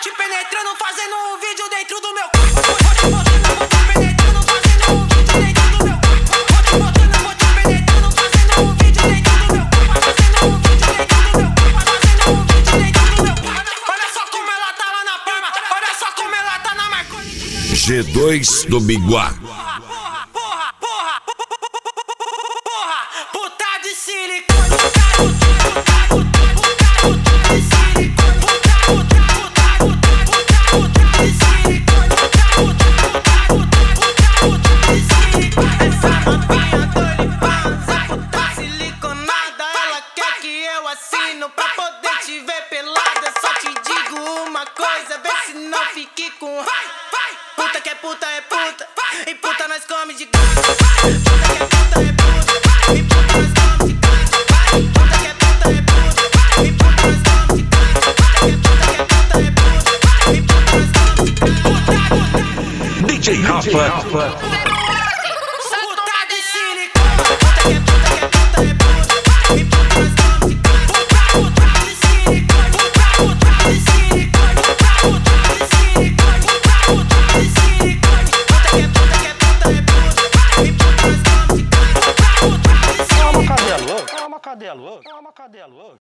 te penetrando, fazendo um vídeo dentro do meu corpo. Vou te botando, vou te penetrando, fazendo um vídeo dentro do meu corpo. Vou te botando, vou te penetrando, fazendo um vídeo dentro do meu corpo. Fazendo um vídeo dentro do meu corpo. Fazendo um vídeo dentro do meu corpo. Olha só como ela tá lá na palma. Olha só como ela tá na Marconi. G2 do Miguá. Puta de silicone. Assino pra poder te ver pelada. Só te digo uma coisa, vê se não fique com puta que é puta, e puta nós come de graça. Puta que é puta, e puta nós come de graça. Puta que é puta, e puta nós come de graça. Puta que é puta, e puta nós come de graça. DJ Rafa. Puta de silicone. Puta que é puta, e puta nós come de graça. Calma, cadelo.